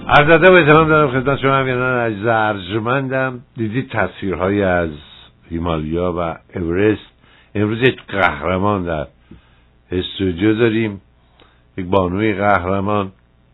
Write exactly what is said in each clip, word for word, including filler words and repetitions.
عرض ادب و احترام دارم خدمت شما همینان عزیز ارجمندم. دیدید تصویرهای از هیمالیا و اورست. امروز یک قهرمان در استودیو داریم، یک بانوی قهرمان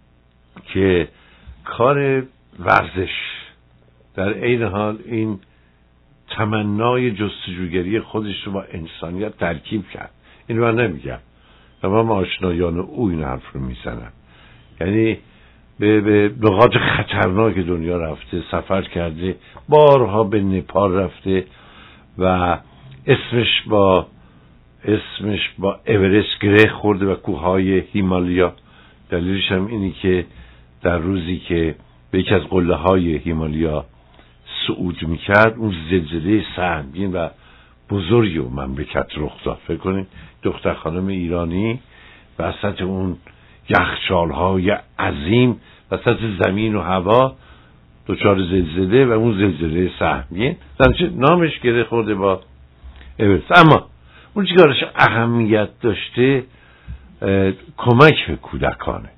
که کار ورزش در عین حال این تمنای جستجوگری خودش رو با انسانیت ترکیب کرد. این رو من نمیگم، تمام آشنایان او این حرف رو میزنن. یعنی به, به نقاط خطرناک دنیا رفته، سفر کرده، بارها به نپال رفته و اسمش با اسمش با اورست گره خورده و کوههای هیمالیا. دلیلش هم اینی که در روزی که به یکی از قله های هیمالیا صعود میکرد، اون زلزله سهمگین و بزرگی و مملکت رخ داد. فکر کنید دختر خانم ایرانی وسط اون یخچال‌های عظیم، وسط زمین و هوا، دچار زلزله و اون زلزله سهمگین، زنچه نامش گره خورده با اورست. اما اون چیکارش اهمیت داشته کمک به کودکانه.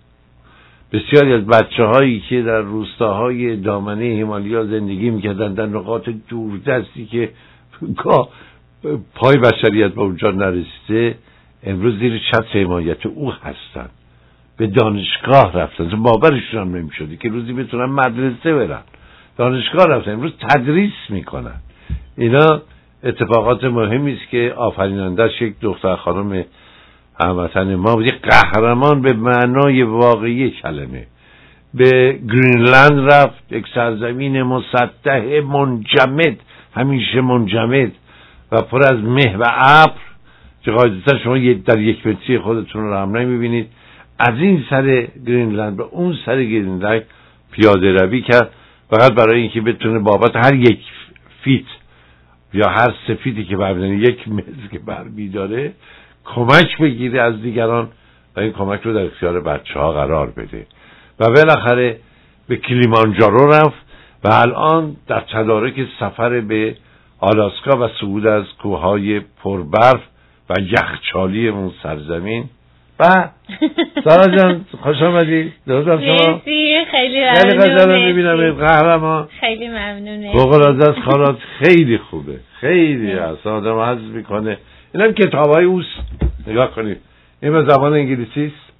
بسیاری از بچه هایی که در روستاهای دامنه هیمالیا زندگی میکردن، در نقاط دوردستی که گاه پای بشریت به اونجا نرسیده، امروز زیر چتر حمایت او هستن. به دانشگاه رفتن، باورشون هم نمیشده که روزی بتونن مدرسه برن. دانشگاه رفتن، امروز تدریس میکنن. اینا اتفاقات مهمی است که آفرینندش یک دختر خانم هموطن ما بود، یک قهرمان به معنای واقعی کلمه. به گرینلند رفت، یک سرزمین مسطح منجمد، همیشه منجمد و پر از مه و ابر که قاعدتا شما در یک متری خودتون رو هم نمیبینید. از این سر گرینلند به اون سر گرینلند پیاده روی کرد، فقط برای اینکه بتونه بابت هر یک فیت یا هر سه فیتی که برمیداره، یک متر که برمیداره، کمک بگیره از دیگران و این کمک رو در اختیار بچه ها قرار بده. و بالاخره به کلیمانجارو رفت و الان در تدارک سفر به آلاسکا و صعود از کوههای پربرف و یخچالی اون سرزمین. و سارا جان خوش آمدی. درست هم شما؟ مرسی، خیلی ممنون. خیلی خوشحالم میبینم قهرمان. خیلی ممنونه. فوق‌العاده است، کارات خیلی خوبه، خیلی هست، آدم حظ میکنه. این هم کتابای اوست، نگاه کنید. این به زبان انگلیسی است.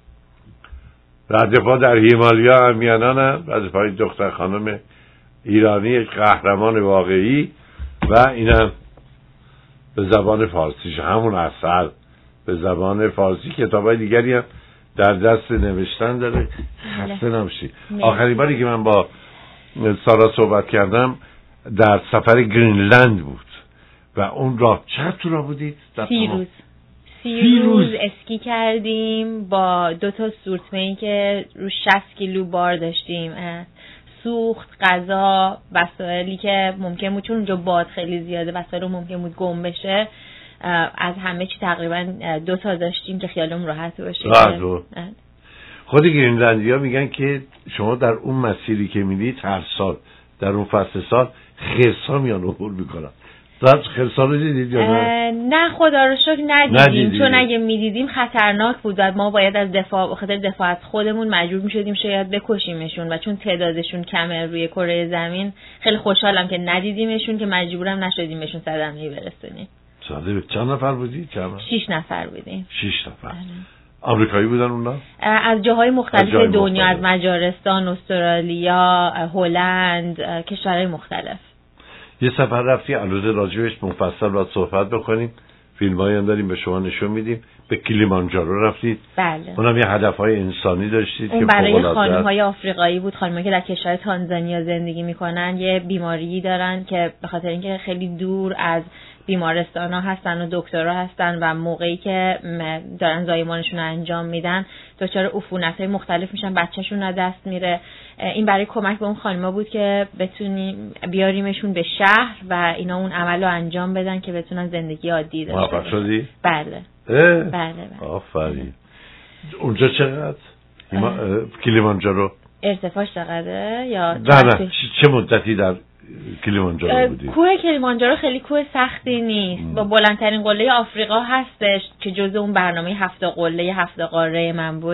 ردپا در هیمالیا همیانان هم ردپای دختر خانم ایرانی، یک قهرمان واقعی. و اینم به زبان فارسیش، همون اصل به زبان فارسی. کتابای دیگری هم در دست نوشتن داره. خسته نباشی. آخرین باری که من با سارا صحبت کردم در سفر گرینلند بود و اون راه چند تو راه بودید؟ سی روز سی روز اسکی کردیم با دو تا سورتمه‌ای که رو شصت کیلو بار داشتیم، سوخت، غذا، وسایلی که ممکن بود، چون اونجا باد خیلی زیاده، وسایل ممکن بود گم بشه. از همه چی تقریبا دو تا داشتیم که خیالمون راحت باشه. راحت. خود گرینلندیا میگن که شما در اون مسیری که میرید هر سال در اون فصل سال خرسا میان عبور میکنن. راست خرسا رو دیدید یا نه؟ نه خدا رو شکر ندیدیم, ندیدیم. چون اگه میدیدیم خطرناک بود و ما باید از دفاع به خاطر دفاع از خودمون مجبور میشدیم شاید بکشیمشون و چون تعدادشون کمه روی کره زمین خیلی خوشحالم که ندیدیمشون که مجبورم نشدیمشون صدمه‌ای برسونیم. صدمه چند نفر بودی؟ چند؟ شش نفر بودیم. شش نفر. آمریکایی بودن اونا؟ از جاهای مختلف جای دنیا، مختلف. از مجارستان، استرالیا، هلند، کشورهای مختلف. یه سفر رفتی البته راجبش مفصل باید صحبت بکنیم، فیلمایی هم داریم به شما نشون میدیم. به کلیمانجارو رفتید. بله. اونم یه هدفهای انسانی داشتید اون که برای خانم‌های آفریقایی بود، خانم‌هایی که در کشور تانزانیا زندگی میکنن، یه بیماری دارن که به خاطر اینکه خیلی دور از بیمارستان‌ها هستن و دکترها هستن و موقعی که دارن زایمانشون رو انجام میدن دچار عفونت‌های مختلف میشن، بچه‌شون از دست میره. این برای کمک به اون خانم‌ها بود که بتونیم بیاریمشون به شهر و اینا اون عمل رو انجام بدن که بتونن زندگی عادی داشته باشن. موفق شدی؟ بله. بله بله. آفرین. اونجا چقدر؟ کلیمانجارو ارتفاعش چقدره یا نه نه چه مدتی در کلیمانجارو بودی؟ کوه کلیمانجارو خیلی کوه سختی نیست. با بلندترین قله آفریقا هستش که جزء اون برنامه هفت قله هفت قاره من بود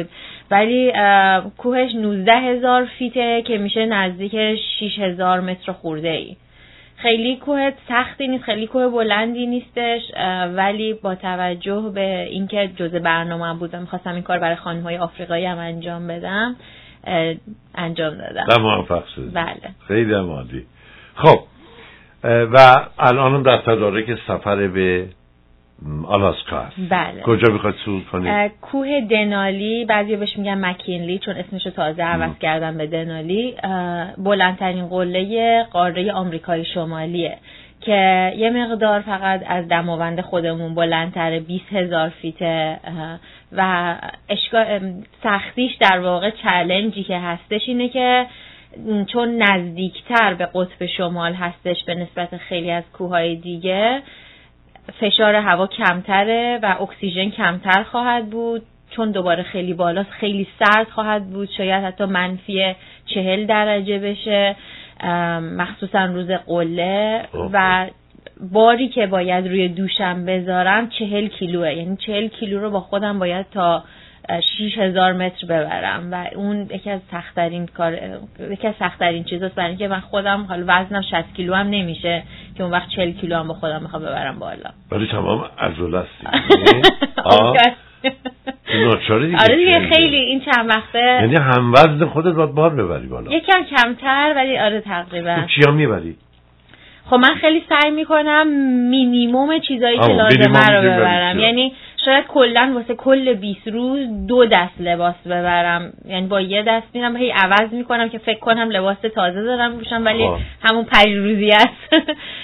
ولی کوهش نوزده هزار فیته که میشه نزدیک شش هزار متر خورده ای. خیلی کوه سختی نیست، خیلی کوه بلندی نیستش، ولی با توجه به اینکه جزء برنامه‌ام بود و می‌خواستم این کار برای خانم‌های آفریقایی هم انجام بدم انجام دادم و موفق شدید. بله خیلی عالی. خب و الانم در تدارک سفر به آلاسکا هست. بله. کجا میخواید صعود کنید؟ کوه دنالی، بعضی بهش میگن مکینلی چون اسمشو تازه عوض کردن به دنالی. بلندترین قله قاره آمریکای شمالیه که یه مقدار فقط از دماوند خودمون بلندتره، بیست هزار فیته و اشکال سختیش در واقع چالنجی که هستش اینه که چون نزدیکتر به قطب شمال هستش به نسبت خیلی از کوههای دیگه، فشار هوا کمتره و اکسیژن کمتر خواهد بود، چون دوباره خیلی بالاست خیلی سرد خواهد بود، شاید حتی منفی چهل درجه بشه مخصوصا روز قله و باری که باید روی دوشم بذارم چهل کیلوه، یعنی چهل کیلو رو با خودم باید تا شش هزار متر ببرم و اون یکی از سخت‌ترین کار یکی از سخت‌ترین چیزاست برای اینکه من خودم حالا وزنم شصت کیلو هم نمیشه که اون وقت چهل کیلو هم با خودم میخوام ببرم بالا. ولی تمام عضله است. آه نوچاره دیگه. آره دیگه خیلی این چند وقته یعنی هم وزن خودت باید بار ببری بالا. یکم کمتر ولی آره تقریبا. تو چیا میبری؟ خب من خیلی سعی میکنم مینیمم چیزایی که لازمه رو ببرم، یعنی شاید کلا واسه کل بیست روز دو دست لباس ببرم، یعنی با یه دست میرم هی عوض میکنم که فکر کنم لباس تازه دارم میپوشم ولی خواه. همون پریروزی است.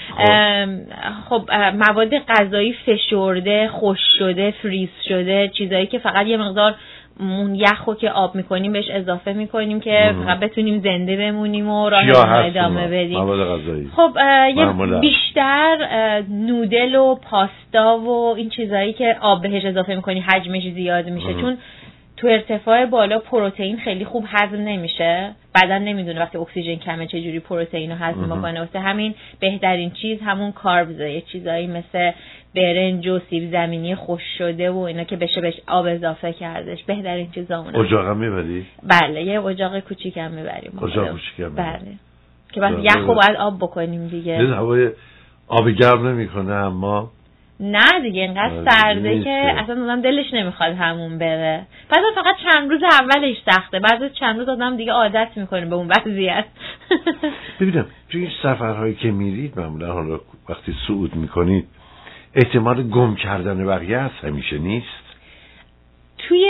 خب مواد غذایی فشرده، خشک شده، فریز شده، چیزایی که فقط یه مقدار اون یخو که آب میکنیم بهش اضافه میکنیم که فقط بتونیم زنده بمونیم و راهمون ادامه بدیم. مواد غذایی خب یه بیشتر نودل و پاستا و این چیزایی که آب بهش اضافه میکنی حجمش زیاد میشه ام. چون تو ارتفاع بالا پروتئین خیلی خوب هضم نمیشه، بدن نمیدونه وقتی اکسیژن کمه چه جوری پروتئین رو هضم بکنه، واسه همین بهترین چیز همون کاربزه، یه چیزایی مثل برنج و سیب زمینی خشک شده و اینا که بشه بهش آب اضافه کردش، بهترین چیزا اونه. اجاق هم میبری؟ بله یه اجاق کوچیکم میبریم. اجاق کوچیکم میبریم. بله که بس یخو باید آب بکنیم دیگه. دل هوای آب گرم نمیکنه اما نه دیگه اینقدر سرده که اصلا آدم دلش نمیخواد همون بره. پس فقط چند روز اولش سخته، بعد از چند روز آدم دیگه عادت میکنه به اون وضعیت. ببینم توی این سفرهایی که میرید معمولا حالا وقتی صعود میکنید احتمال گم کردن بقیه هست همیشه نیست؟ توی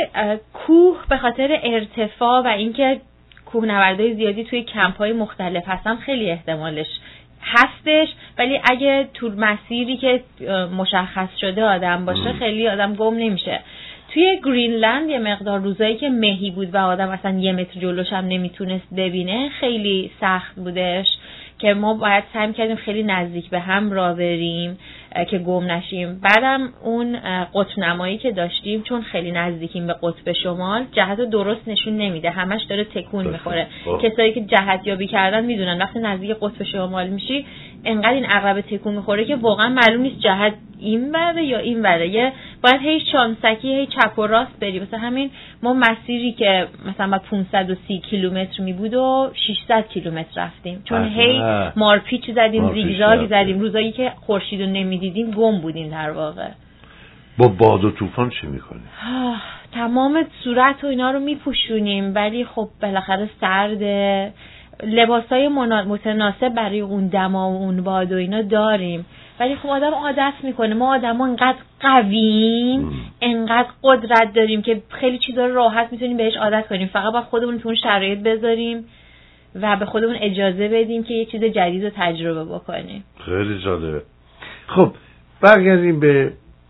کوه به خاطر ارتفاع و اینکه کوهنوردای زیادی توی کمپ‌های مختلف هستن خیلی احتمالش هستش، ولی اگه تو مسیری که مشخص شده آدم باشه خیلی آدم گم نمیشه. توی گرینلند یه مقدار روزایی که مهی بود و آدم اصلا یه متر جلوش هم نمیتونست ببینه خیلی سخت بودش که ما باید سعی کردیم خیلی نزدیک به هم راه بریم که گم نشیم. بعدم اون قطب نمایی که داشتیم چون خیلی نزدیکیم به قطب شمال جهت درست نشون نمیده، همش داره تکون میخوره. کسایی که جهت یابی کردن میدونن وقتی نزدیک قطب شمال میشی انقدر این عقرب تکون میخوره که واقعا معلوم نیست جهت این بره یا این بره، یه باید هی شانسکی هی چپ و راست بری. واسه همین ما مسیری که مثلا پانصد و سی کیلومتر می بود و ششصد کیلومتر رفتیم چون هی مارپیچ زدیم، زیگزاگ زدیم، روزایی که خورشید رو نمیدیدیم گم بودیم در واقع. با باد و طوفان چی میکنیم؟ تمام صورت و اینا رو میپوشونیم ولی خب بالاخره سرده، لباسای متناسب برای اون دما و اون باد و اینا داریم ولی خب آدم عادت میکنه. ما آدما انقدر قویم، انقدر قدرت داریم که خیلی چیزا رو راحت میتونیم بهش عادت کنیم، فقط باید خودمون تو اون شرایط بذاریم و به خودمون اجازه بدیم که یه چیز جدید رو تجربه بکنیم. خیلی جالبه. خب برگردیم به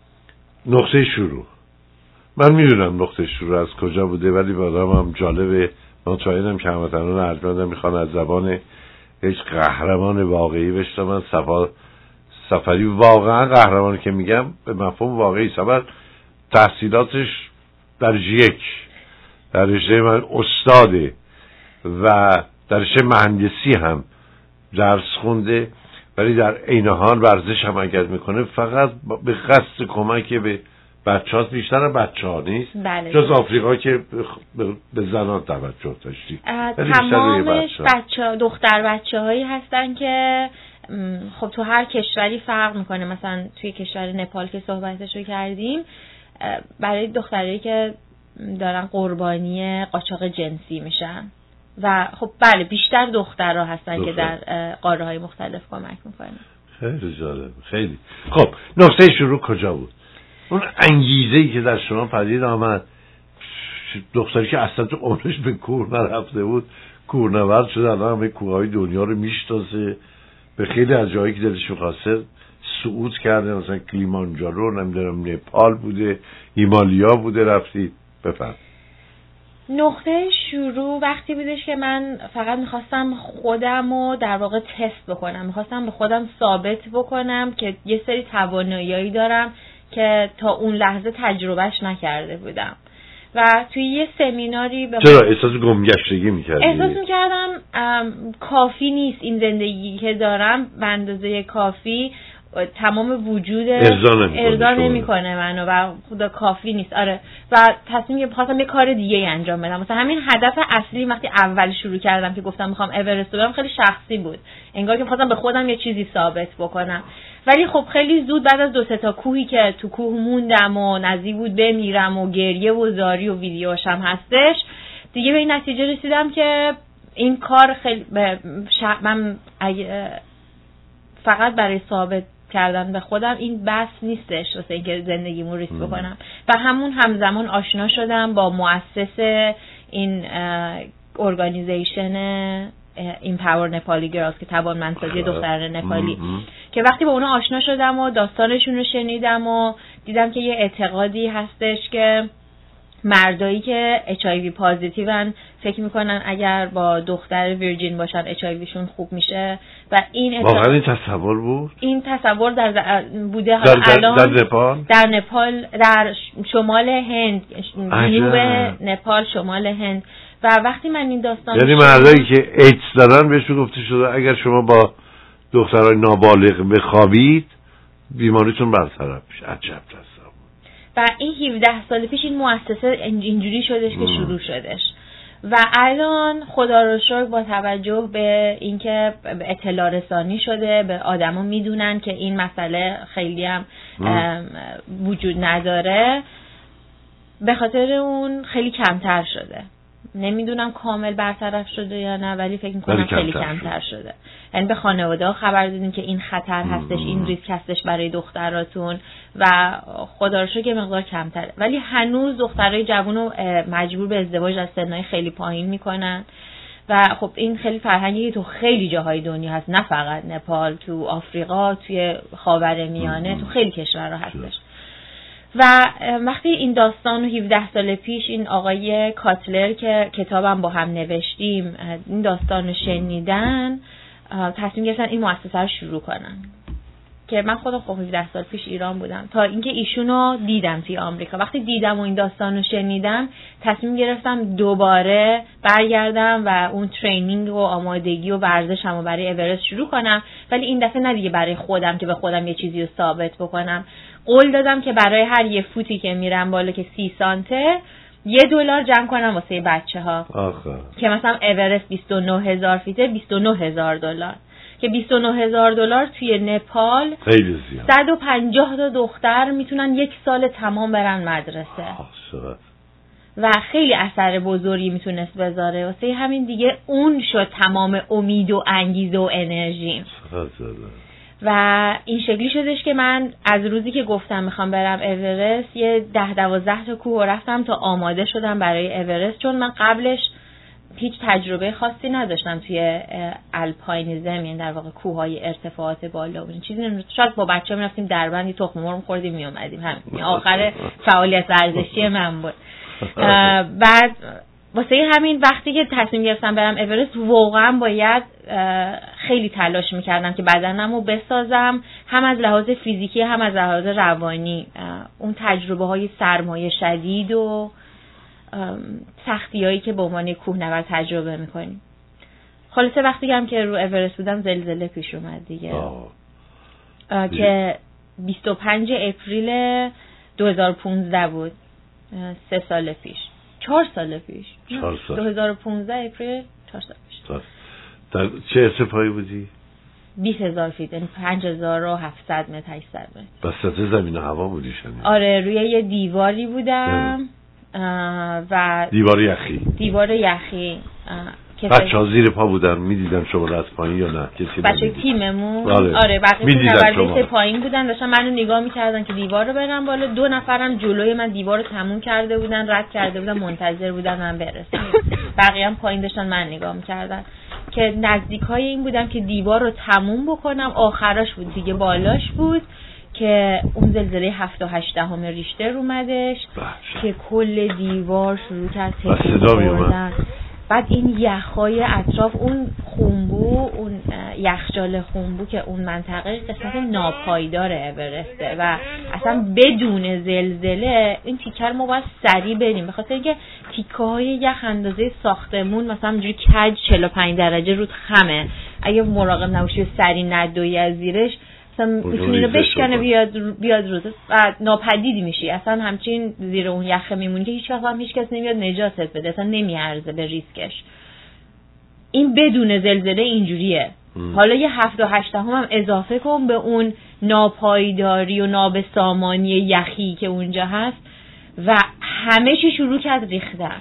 نقطه شروع. من میدونم نقطه شروع از کجا بوده ولی برام هم جالبه، مطمئنم که هموطنان ارجمندم میخوان از زبان هیچ قهرمان واقعی بشنون. سفر سفری واقعا قهرمانی که میگم به مفهوم واقعی، سفر تحصیلاتش درجه یک، در رشته من استاده و در رشته مهندسی هم درس خونده ولی در عین حال ورزش هم اگر میکنه فقط به قصد کمک به بچه هاست، بیشتر بچه ها نیست؟ بله. جز آفریقا که به زنان توجه داشتی. تمامش بچه دختر بچه هایی هستن که خب تو هر کشوری فرق میکنه. مثلا توی کشور نپال که صحبتشو کردیم، برای دخترایی که دارن قربانی قاچاق جنسی میشن و خب بله بیشتر دخترها هستن دختر. که در قاره های مختلف کمک میکنن. خیلی جالب. خیلی خب. نقطه شروع کجا بود؟ اون انگیزه‌ای که در شما پدید آمد، دختری که اصلا تو عمرش به کوه نرفته بود کوهنورد شد، الان همه کوههای دنیا رو میشناسه، به خیلی از جایی که دلش می‌خواسته صعود کرده، مثلا کلیمانجارو، نمیدونم نپال بوده، هیمالیا بوده رفتید. بفهم. نقطه شروع وقتی بودش که من فقط میخواستم خودم رو در واقع تست بکنم، میخواستم به خودم ثابت بکنم که یه سری توانایی‌هایی دارم که تا اون لحظه تجربهش نکرده بودم. و توی یه سمیناری به چرا احساس گمگشتگی میکردی؟ احساس میکردم کافی نیست این زندگی که دارم، به اندازه کافی تمام وجود ارضا نمیکنه منو و خدا کافی نیست. آره. و تصمیم گرفتم خواستم یه کار دیگه انجام بدم. مثلا همین هدف اصلی وقتی اول شروع کردم که گفتم میخوام اورست رو برم خیلی شخصی بود، انگار که میخواستم به خودم یه چیزی ثابت بکنم. ولی خب خیلی زود بعد از دو سه تا کوهی که تو کوه موندم و نزدیک بود بمیرم و گریه و زاری و ویدیوش هم هستش، دیگه به این نتیجه رسیدم که این کار خیلی من فقط برای ثابت کردن به خودم این بس نیستش واسه اینکه زندگیمو ریسک بکنم. و همون همزمان آشنا شدم با مؤسس این ارگانیزیشن ایمپاور نپالی گرلز که توانمندسازی دختران نپالی، که وقتی با اونا آشنا شدم و داستانشون رو شنیدم و دیدم که یه اعتقادی هستش که مردایی که اچ آی وی پازیتیون فکر میکنن اگر با دختر ویرجین باشن اچ آی وی شون خوب میشه و این واقعا این تصور بود؟ این تصور در بوده در, در, الان در نپال؟ در نپال، در شمال هند، جنوب نپال، شمال هند. و وقتی من این داستان یعنی مردایی که ایدز دارن بهشون گفته شده اگر شما با دخترای نابالغ بخوابید بیماریتون برطرف میشه. عجب تصور. و این هفده سال پیش این مؤسسه اینجوری شدش که شروع شدش و الان خدا رو شکر با توجه به اینکه اطلاع رسانی شده، به آدما میدونن که این مسئله خیلی هم وجود نداره، به خاطر اون خیلی کمتر شده. نمیدونم کامل برطرف شده یا نه، ولی فکر میکنم خیلی کمتر شده. شده. یعنی به خانواده ها خبر دادیم که این خطر هستش، این ریسک هستش برای دختراتون و خدا رو شکر که مقدار کمتره. ولی هنوز دخترای جوون رو مجبور به ازدواج از سنهای خیلی پایین میکنن و خب این خیلی فرهنگی تو خیلی جاهای دنیا هست، نه فقط نپال، تو آفریقا، توی خاورمیانه، تو خیلی کشورها هستش. و وقتی این داستان رو هفده سال پیش این آقای کاتلر که کتابم با هم نوشتیم این داستان رو شنیدن، تصمیم گرفتن این مؤسسه رو شروع کنن. که من خودم خب هفده سال پیش ایران بودم تا اینکه ایشونو دیدم توی آمریکا. وقتی دیدم و این داستان رو شنیدم تصمیم گرفتم دوباره برگردم و اون ترینینگ و آمادگی و ورزشمو برای اورست شروع کنم، ولی این دفعه نه دیگه برای خودم که به خودم یه چیزی رو ثابت بکنم. قول دادم که برای هر یه فوتی که میرم بالا که سی سانته یه دلار جمع کنم واسه بچه ها. آخه. که مثلا اورست بیست و نه هزار فیته، بیست و نه هزار دلار، که بیست و نه هزار دلار توی نپال خیلی زیاد. صد و پنجاه تا دختر میتونن یک سال تمام برن مدرسه. آه و خیلی اثر بزرگی میتونست بذاره. واسه همین دیگه اون شد تمام امید و انگیزه و انرژی. و این شکلی شدش که من از روزی که گفتم میخوام برم اورست یه ده دوازده تا کوه رفتم تا آماده شدم برای اورست، چون من قبلش هیچ تجربه خاصی نداشتم توی الپاینیزم، یعنی در واقع کوههای ارتفاعات بالا و این چیزی نمی‌دونم. شاید با بچه‌ها می‌رفتیم دربند تخم مرغ خوردیم میومدیم، همین آخر فعالیت ورزشی من بود. بعد واسه همین وقتی که تصمیم گرفتم برم اورست واقعا باید خیلی تلاش میکردم که بدنمو بسازم، هم از لحاظ فیزیکی هم از لحاظ روانی. اون تجربه های سرمایه شدید و سختی هایی که به عنوان کوهنورد تجربه میکنیم. خلاصه وقتی هم که رو اورست بودم زلزله پیش اومد دیگه، که بیست و پنج اپریل دو هزار و پانزده بود، سه سال پیش، چهار سال پیش، چهار سال. دو هزار و پانزده اپریل، چهار سال پیش. در چه ارتفاعی بودی؟ بیست هزار فیت، یعنی پنج هزار و هفتصد متر، هشتصد متر. وسط زمین و هوا بودی شنید؟ آره، روی یه دیواری بودم و دیوار یخی. دیوار یخی. بچه ها زیر پا بودن میدیدن شما رو از پایین یا نه؟ کسی بچه تیممون؟ آره, آره بقیه نورده پایین بودن، داشتن منو نگاه میکردن که دیوار رو برم بالا. دو نفرم جلوی من دیوار رو تموم کرده بودن، رد کرده بودن، منتظر بودن من برسم. بقیه هم پایین داشتن من نگاه میکردن که نزدیکای این بودم که دیوار رو تموم بکنم. آخرش بود دیگه، بالاش بود که اون زلزله هفت و هشت دهم ریشتر اومدش که کل دیوار شروع کرد تکون خوردن. بعد این یخهای اطراف، اون خونبو، اون یخچال خونبو که اون منطقه قسمت ناپایدار اورسته و اصلا بدون زلزله این تیکه رو ما باید سریع بریم، به خاطر اینکه تیکه های یخ اندازه ساختمون مثلا اینجوری کج چهل و پنج درجه رود خمه، اگه مراقب نباشی و سریع ندوی از زیرش مثلا میتونی رو بشکنه بیاد بیاد روز و ناپدید میشی. اصلا همچین زیر اون یخ میمونی که هیچ وقت هم هیچ کس نمیاد نجاتت بده، اصلا نمیارزه به ریسکش. این بدون زلزله اینجوریه. حالا یه هفت و هشت هم, هم اضافه کن به اون ناپایداری و نابسامانی یخی که اونجا هست و همه چی شروع کرد ریختن.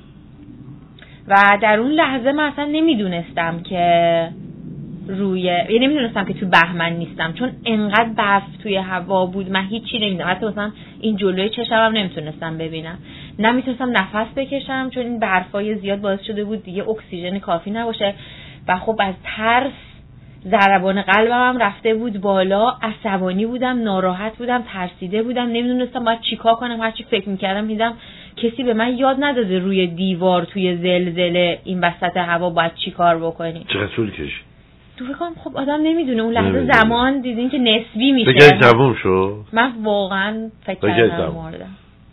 و در اون لحظه من اصلا نمیدونستم که روی یعنی نمیدونستم که تو بهمن نیستم، چون انقدر برف توی هوا بود من هیچی نمیدونم. حتی مثلا این جلوی چشمم نمیتونستم ببینم، نمیتونستم نفس بکشم چون این برفای زیاد باعث شده بود دیگه اکسیژن کافی نباشه و خب از ترس ضربان قلبم هم رفته بود بالا، عصبانی بودم، ناراحت بودم، ترسیده بودم، نمیدونستم باید چیکار کنم. هرچی فکر میکردم دیدم کسی به من یاد نداده روی دیوار توی زلزله این وسط هوا باید چیکار بکنی. چقدر طول کشید؟ تو فکرم خب آدم نمیدونه اون لحظه نمیدونه. زمان دیدین که نسبی میشه. بگه تموم شد. من واقعا فکر کردم مردم.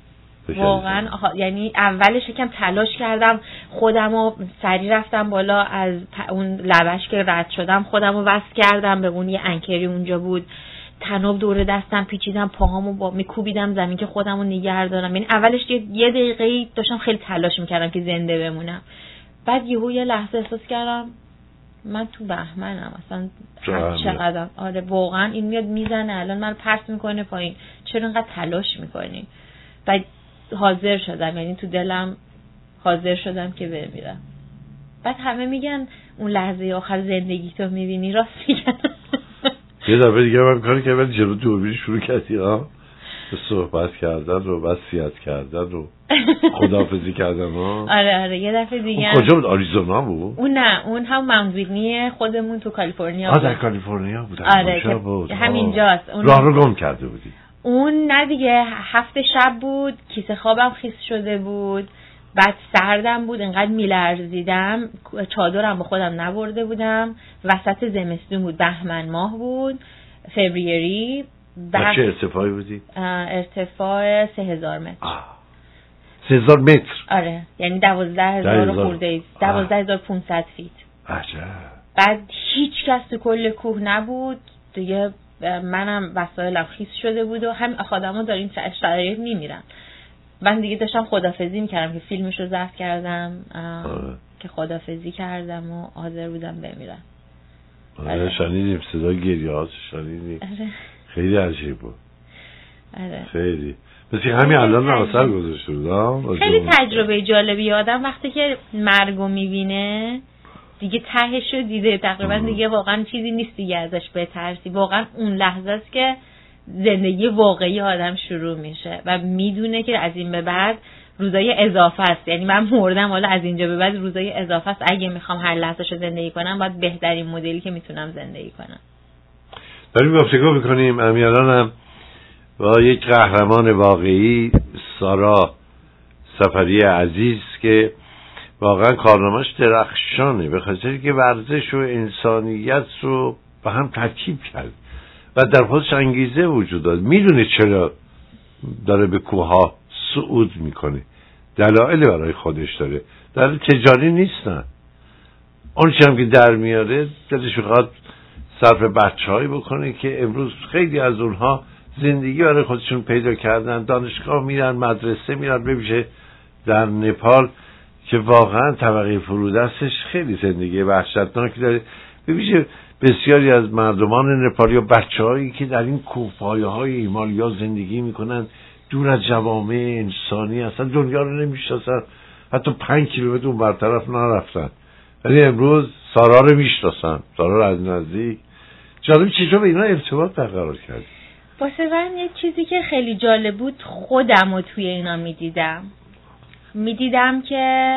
واقعا آها، یعنی اولش یکم تلاش کردم خودمو سریع رفتم بالا از اون لبش که رد شدم، خودمو وصل کردم به اون یه انکری اونجا بود، تناب دور دستم پیچیدم، پاهامو با میکوبیدم زمین که خودمو نگه دارم. یعنی اولش یه دقیقه داشتم خیلی تلاش میکردم که زنده بمونم. بعد یهو یه لحظه احساس کردم من تو بهمنم، اصلا چقدر آره واقعا این میاد میزنه الان من پرت میکنه پایین، چرا اینقدر تلاش میکنی؟ بعد حاضر شدم، یعنی تو دلم حاضر شدم که بمیرم. بعد همه میگن اون لحظه آخر زندگی تو میبینی، راست میگن. یه دفعه دیگه من کاری که من جلو دوربین شروع کردی ها به صحبت کردن رو، وصیت کردن رو، خداحافظی کردن ها. آره آره یه دفعه دیگه. اون کجا بود؟ آریزونا بود؟ اون نه، اون هم ماونت ویتنی خودمون تو کالیفرنیا بود. آه در کالیفرنیا بود. آره بود. همینجاست. اون راه رو گم کرده بودی؟ اون نه دیگه، هفت شب بود، کیسه خوابم خیس شده بود، بعد سردم بود، انقدر میلرزیدم، چادرم با خودم نبرده بودم، وسط زمستون بود، بهمن ماه بود، فوریه. بعد چه ارتفاعی بودی؟ ارتفاع سه هزار متر. سه هزار متر؟ آره، یعنی دوازده هزار خورده، دوازده هزار پونصد فیت. عجب. بعد هیچ کس تو کل کوه نبود دیگه، منم وسایلم خیس شده بود و هم آدم‌ها دارین شرایط میمیرن. من دیگه داشتم خدافظی میکردم که فیلمش رو ضبط کردم که خدافظی کردم و حاضر بودم بمیرم. آره شنیدیم صدای گریه‌هاش، شنیدیم. خیلی عجیب بود. آره. خیلی. مثل همین الان اثر گذاشته بود. خیلی تجربه جالبی. آدم وقتی که مرگو میبینه دیگه تهش رو دیده تقریبا، دیگه واقعا چیزی نیست دیگه ازش بترسی. واقعا اون لحظه است که زندگی واقعی آدم شروع میشه و میدونه که از این به بعد روزای اضافه است. یعنی من مردم، حالا از اینجا به بعد روزای اضافه است. اگه میخوام هر لحظه‌شو زندگی کنم باید بهترین مدلی که میتونم زندگی کنم. داریم گفتگو میکنیم امیران هم با یک قهرمان واقعی، سارا سفری عزیز، که واقعا کارنامه‌اش درخشانه به خاطر که ورزش و انسانیت رو به هم ترکیب کرد و در خودش انگیزه وجود داد. میدونه چرا داره به کوه‌ها صعود میکنه، دلایل برای خودش داره، در تجاری نیستن. اون چیزی هم که در میاره دلش میخواد صرف بچه‌هایی بکنه که امروز خیلی از اونها زندگی برای خودشون پیدا کردن، دانشگاه میرن، مدرسه میرن. ببینید در نپال که واقعا طبقه فرودستش خیلی زندگی وحشتناکی داره. ببینید بسیاری از مردمان نپال یا بچه‌هایی که در این کوهپایه‌های هیمالیا زندگی میکنن دور از جوامع انسانی، اصلا دنیا رو نمیشناسن، حتی پنج کیلومتر اون برطرف نرفتن، ولی امروز سارا رو میشناسن، سارا رو از نزدیک. جالب چطور به اینا ارتباط برقرار کردی؟ واسه من یه چیزی که خیلی جالب بود، خودم رو توی اینا میدیدم میدیدم که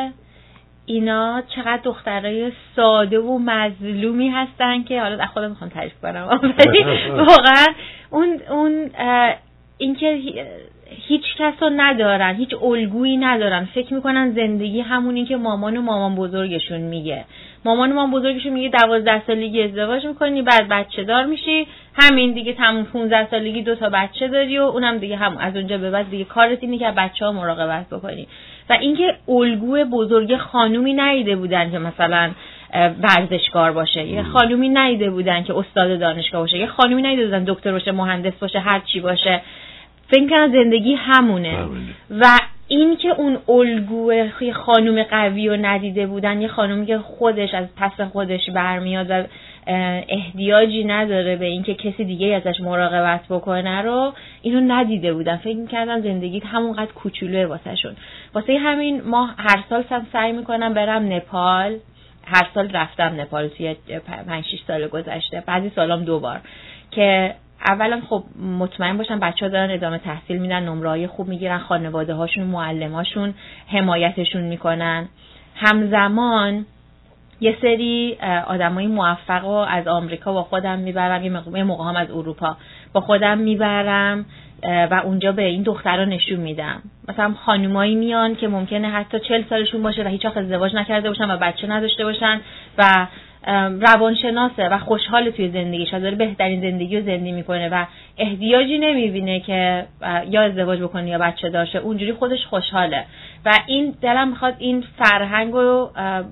اینا چقدر دخترای ساده و مظلومی هستن که حالا از خودم میخوام تعریف کنم، ولی واقعا اون اون اینکه هیچ کس رو ندارن، هیچ الگویی ندارن، فکر میکنن زندگی همونی که مامان و مامان بزرگشون میگه. مامان و مامان بزرگشون میگه دوازده سالگی ازدواج میکنی، بعد بچه دار میشی، همین دیگه تموم، پونزده سالگی دو تا بچه داری و اونم دیگه هم از اونجا به بعد دیگه کارت اینه که بچه ها مراقبت بکنی. و اینکه الگوی بزرگ خانومی ندیده بودن که مثلا ورزشکار باشه، یه خانومی ندیده بودن که استاد دانشگاه باشه، یه خانومی ندیده بودن دکتر باشه، مهندس باشه، هر چی باشه. فکر کنم زندگی همونه. همونه و این که اون الگوی خانوم قوی رو ندیده بودن، یه خانومی که خودش از پس خودش برمیاد و احتیاجی نداره به این که کسی دیگه ازش مراقبت بکنه رو، اینو ندیده بودن. فکر می‌کردن زندگی همونقدر کوچولوئه واسه شون. واسه همین ما هر سال هم سعی می‌کنم برم نپال. هر سال رفتم نپال توی پنج شش سال گذشته، بعضی سالام دو بار، که اولا خب مطمئن باشن بچه‌ها دارن ادامه تحصیل میدن، نمره‌های خوب میگیرن، خانواده‌هاشون، معلماشون حمایتشون میکنن. همزمان یه سری آدمای موفق رو از آمریکا با خودم میبرم، یه موقع هم از اروپا با خودم میبرم و اونجا به این دخترها نشون میدم. مثلا خانمایی میان که ممکنه حتی چهل سالشون باشه و هیچ وقت ازدواج نکرده باشن و بچه نداشته باشن و روانشناسه و خوشحال توی زندگیش، داره بهترین زندگی رو زندگی میکنه و احتیاجی نمیبینه که یا ازدواج بکنه یا بچه داشته، اونجوری خودش خوشحاله. و این دلم میخواد این فرهنگ رو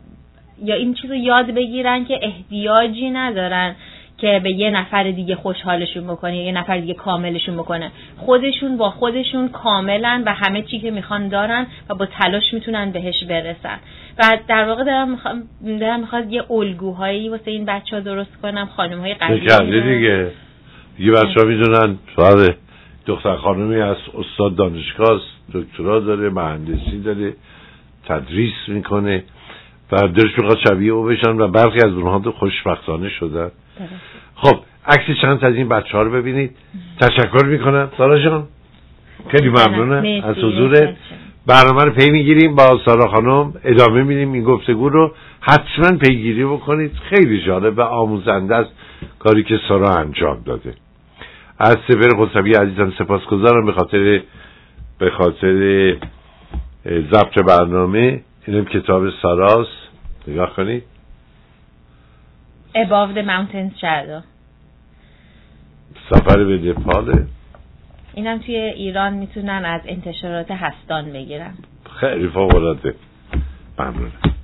یا این چیز رو یاد بگیرن که احتیاجی ندارن که به یه نفر دیگه خوشحالشون بکنه، یه نفر دیگه کاملشون بکنه. خودشون با خودشون کاملن و همه چی که میخوان دارن و با تلاش میتونن بهش برسن. و در واقع دارم میخوام دارم میخواد یه الگوهایی واسه این بچه‌ها درست کنم، خانم‌های قوی دیگه. دیگه بچه‌ها میدونن شاید دختر خانمی از استاد دانشگاه، دکترا داره، مهندسی داره، تدریس میکنه و درش میخواد شبیه او بشن و برخی از اونها تو خوشبختانه شدن. خب عکس چند از این بچه‌ها رو ببینید. تشکر میکنم سارا جان، خیلی ممنونم از حضورت. برنامه رو پی میگیریم با سارا خانم، ادامه میدیم این گفتگو رو. حتما پیگیری بکنید، خیلی جالب و آموزنده است کاری که سارا انجام داده. از سپر خسروی عزیزم سپاسگزارم به خاطر به خاطر ضبط برنامه. اینم کتاب ساراست، نگاه کنید. Above the Mountains Shadow. سفر به نپاله. اینم توی ایران میتونن از انتشارات هستان بگیرن. خیلی فوق العاده. ممنونم.